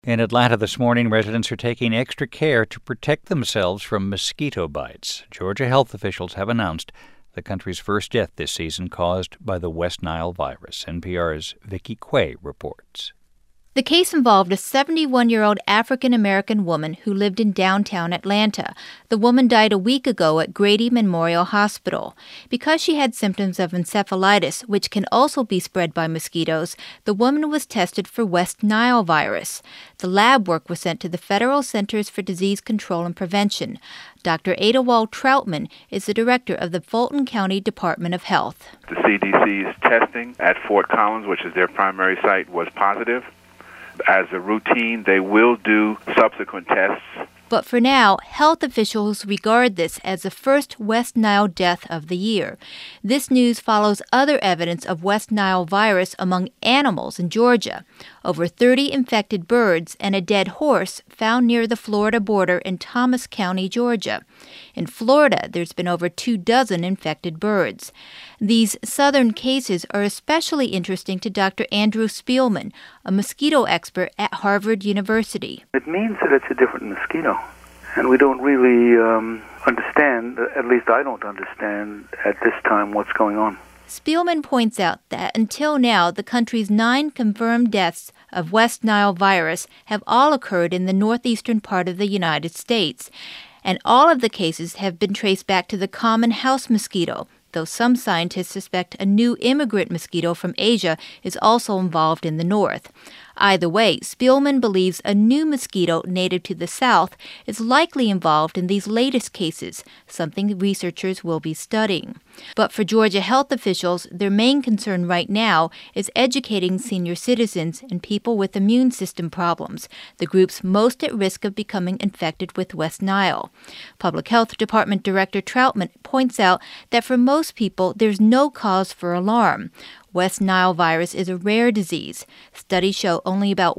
In Atlanta this morning, residents are taking extra care to protect themselves from mosquito bites. Georgia health officials have announced the country's first death this season caused by the West Nile virus. NPR's Vicki Quay reports. The case involved a 71-year-old African-American woman who lived in downtown Atlanta. The woman died a week ago at Grady Memorial Hospital. Because she had symptoms of encephalitis, which can also be spread by mosquitoes, the woman was tested for West Nile virus. The lab work was sent to the Federal Centers for Disease Control and Prevention. Dr. Adewale Troutman is the director of the Fulton County Department of Health. The CDC's testing at Fort Collins, which is their primary site, was positive. As a routine, they will do subsequent tests. But for now, health officials regard this as the first West Nile death of the year. This news follows other evidence of West Nile virus among animals in Georgia. Over 30 infected birds and a dead horse found near the Florida border in Thomas County, Georgia. In Florida, there's been over 24 infected birds. These southern cases are especially interesting to Dr. Andrew Spielman, a mosquito expert at Harvard University. It means that it's a different mosquito, and we don't really understand, at least I don't understand at this time, what's going on. Spielman points out that until now, the country's 9 confirmed deaths of West Nile virus have all occurred in the northeastern part of the United States, and all of the cases have been traced back to the common house mosquito, though some scientists suspect a new immigrant mosquito from Asia is also involved in the north. Either way, Spielman believes a new mosquito native to the south is likely involved in these latest cases, something researchers will be studying. But for Georgia health officials, their main concern right now is educating senior citizens and people with immune system problems, the groups most at risk of becoming infected with West Nile. Public Health Department Director Troutman points out that for most people, there's no cause for alarm. West Nile virus is a rare disease. Studies show only about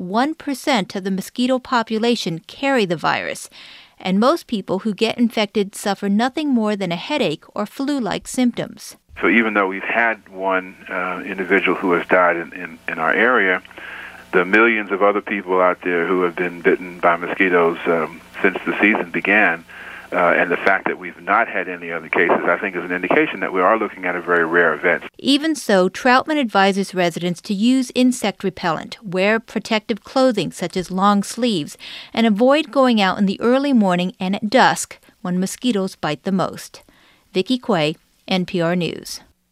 1% of the mosquito population carry the virus, and most people who get infected suffer nothing more than a headache or flu-like symptoms. So even though we've had one individual who has died in our area, the millions of other people out there who have been bitten by mosquitoes since the season began, and the fact that we've not had any other cases, I think, is an indication that we are looking at a very rare event. Even so, Troutman advises residents to use insect repellent, wear protective clothing such as long sleeves, and avoid going out in the early morning and at dusk when mosquitoes bite the most. Vicki Quay, NPR News.